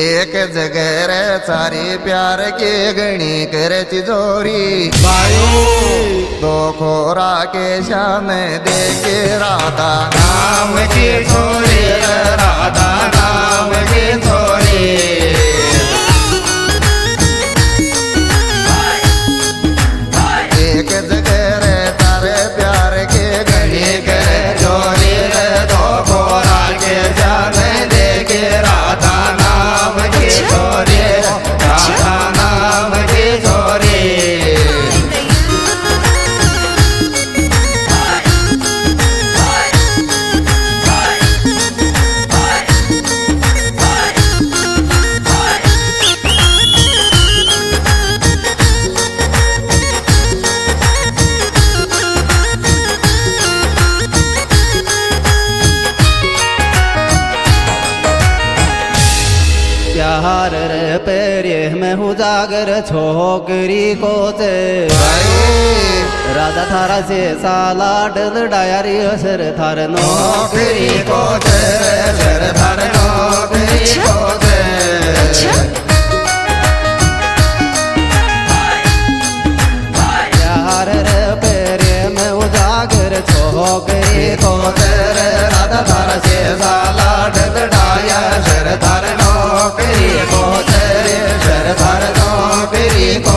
एक जगह रे सारी प्यार के गणी करे तिजोरी भाई दो खोरा के शाम दे के राधा नाम की छोरी राधा नाम की छोरी एक जगह रे तारे प्यार के गणी करे चोरी दो खोरा के शाम दे के राधा नाम की छोरी राधा नाम की छोरी प्यार रे पेरे में उजागर छोकरी को से राधा थारा से साला डल डायरी सर थार नौकरी को से सर थार नौकरी को से प्यार रे पेरे में उजागर छोकरी को से राधा थारा से साला डल डाया सर थार नौकरी को तेरे शरधार नौकरी को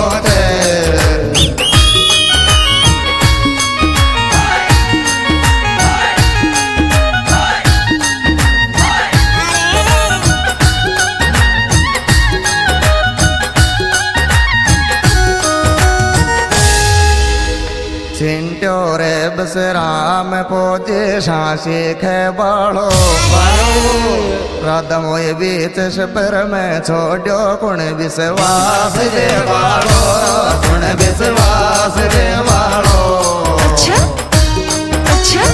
चिंटो रे बस राम पोजे शासी खे बाड़ो राधा मोए बीच शपर में छोड़ो कुण विश्वास दे बाड़ो कुण विश्वास दे बाड़ो अच्छा अच्छा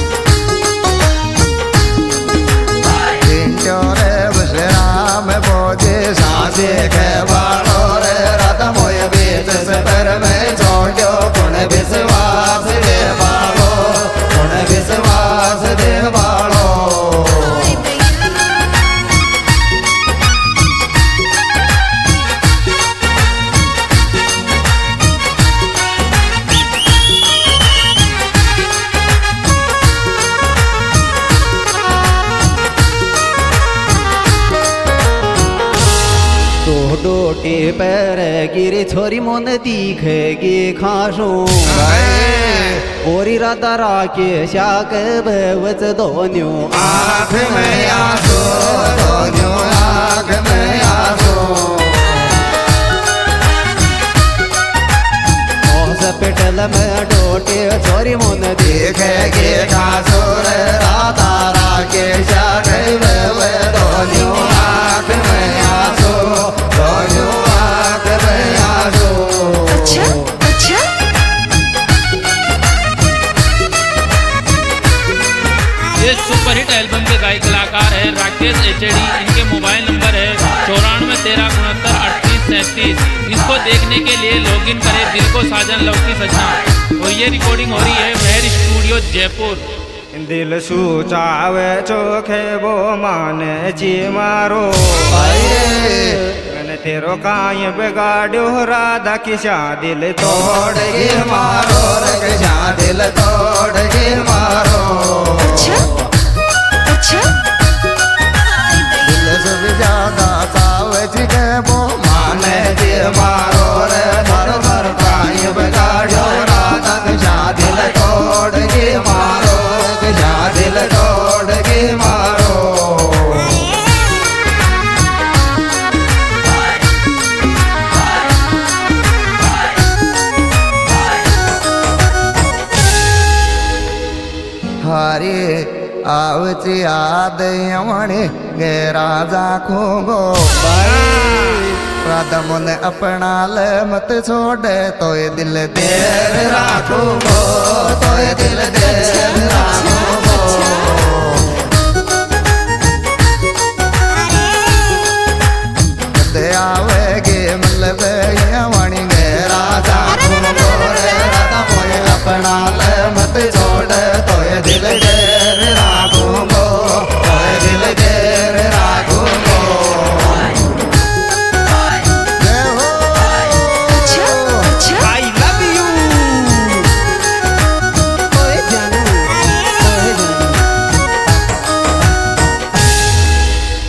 चिंटो रे बस राम पोजे शासी खे बाड़ो रे राधा मोए बीच शपर में छोड़ो कुण विश्वास दे बाड़ो कुण विश्वास दे बाड़ो डोटी पैर गिरी छोरी मन दिखेगी खासू ओरी राधा राके शाक भवच दोन्यो आँख में आंसू दोनों आँख में आंसू हॉस्पिटल में डोटी छोरी मन देखेगी खासुर राधा राके शाक भव दोनों आँख में आंसू दोनों आँख में आंसू अच्छा अच्छा ये सुपरहिट एल्बम के गायक कलाकार है राकेश एचडी। इनके मोबाइल नंबर है 9413693837। इसको देखने के लिए लॉगिन करें दिल को साजन लव की सजना। और ये रिकॉर्डिंग हो रही है मेहर स्टूडियो जयपुर। दिल सूचावे चोखे वो माने जी मारो मैंने तेरो काई बिगाड़ो राधा किसा दिल तोड़ के मारो किसा दिल तोड़ के मारो अच्छा अच्छा दिल से भी ज्यादा सावच के वो माने जी मारो रे धर धर काई बिगाड़ो राधा किसा दिल तोड़ के मारो किसा दिल तोड़ के मारो हारे आवच याद यमणे गे राजा खूगो राधा मुन अपना ले मत छोड़े तो ये दिल देर राखूगो तो ये दिल देर राखूगो दे आवेगे मतलब यमणी गे राजा खूगो रे राधा मोए अपना ले मत छोड़े तो ये दिल देर राखूगो तो ये दिल देर राखूगो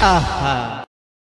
आहा